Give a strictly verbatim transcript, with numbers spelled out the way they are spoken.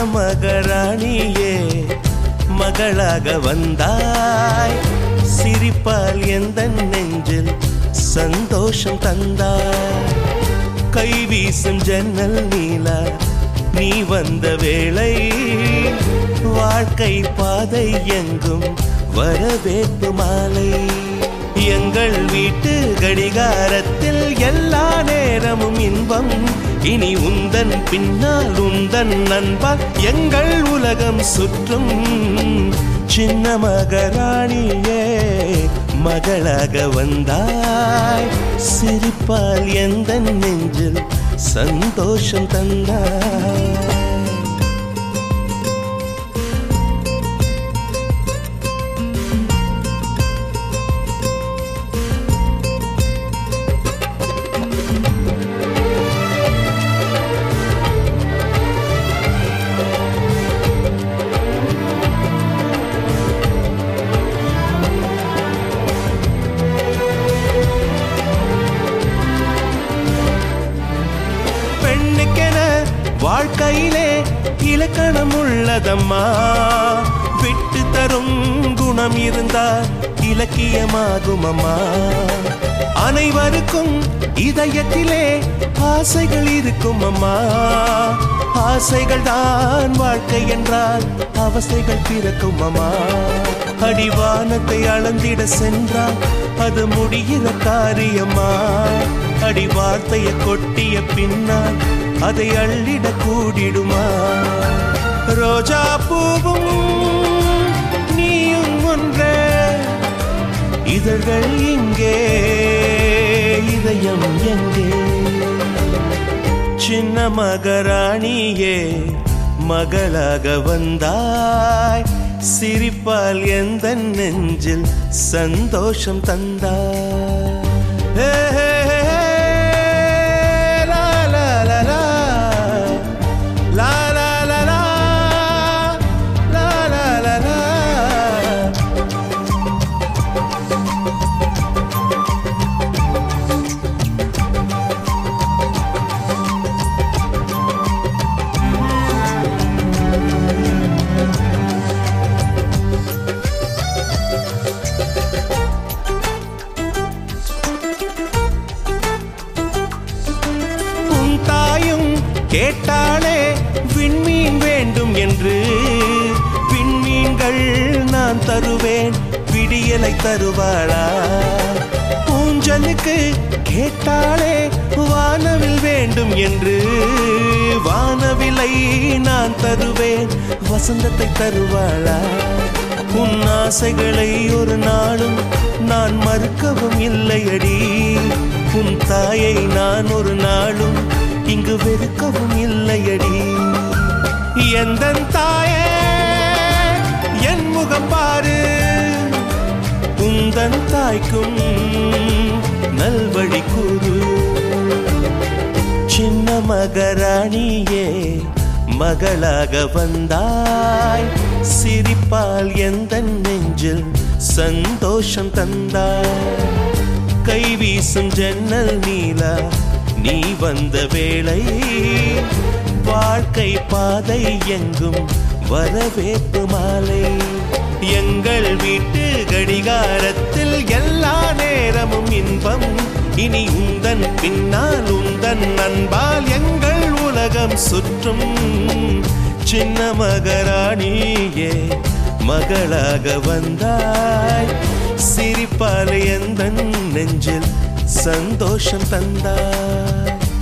மகாராணியே மகளாக வந்தாய் சிரிப்பால் எந்தன் நெஞ்சில் சந்தோஷம் தந்தாய் கைவீசும் ஜன்னல் நீலா நீ வந்த வேளை வாழ்க்கை பாதை எங்கும் வரவேற்பு மாலை எங்கள் வீட்டு கடிகாரத்தில் எல்லா நேரமும் இன்பம் இனி உந்தன் பின்னால் உந்தன் நண்பால் எங்கள் உலகம் சுற்றும் சின்ன மகாராணியே மகளாக வந்தாய் சிரிப்பால் எந்தன் நெஞ்சில் சந்தோஷம் தந்தாய் வாழ்க்கையிலே இலக்கணம் உள்ளதம்மா விட்டு தரும் குணம் இருந்தால் இலக்கியமாகும் அம்மா அனைவருக்கும் இதயத்திலே ஆசைகள் இருக்கும் அம்மா ஆசைகள் தான் வாழ்க்கை என்றால் அவசைகள் பிறக்கும் அம்மா அடிவானத்தை அளந்திட சென்றால் அது முடிகிற காரியம்மா அடி வார்த்தையை கொட்டிய பின்னால் அதை அள்ளிட கூடிடுமா ரோஜா பூவும் நீயும் ஒன்றே இதழ்கள் இங்கே இதயம் எங்கே சின்ன மகாராணியே மகளாக வந்தாய் சிரிப்பால் எந்தன் நெஞ்சில் சந்தோஷம் தந்தாய் கேட்டாளே விண்மீன் வேண்டும் என்று விண்மீன்கள் நான் தருவேன் விடியலை தருவாளா ஊஞ்சலுக்கு கேட்டாளே வானவில் வேண்டும் என்று வானவிலை நான் தருவேன் வசந்தத்தை தருவாளா உன் ஆசைகளை ஒரு நாளும் நான் மறுக்கவும் இல்லையடி உன் தாயை நான் ஒரு நாளும் இங்கு வெறுக்கவும் இல்லையடி எந்தன் தாயே என் முகம் பாரு உந்தன் தாய்க்கும் நல்வழி கூறு சின்ன மகாராணியே மகளாக வந்தாய் சிரிப்பால் எந்தன் நெஞ்சில் சந்தோஷம் தந்தாய் கைவீசும் ஜன்னல் நீலா நீ வந்த வேளை வாழ்க்கை பாதை எங்கும் வரவேற்பு மாலை எங்கள் வீட்டு கடிகாரத்தில் எல்லா நேரமும் இன்பம் இனி உந்தன் பின்னால் உந்தன் நண்பால் எங்கள் உலகம் சுற்றும் சின்ன மகாராணியே மகளாக வந்தாய் சிரிப்பால் எந்தன் நெஞ்சில் சந்தோஷம் தந்தாய்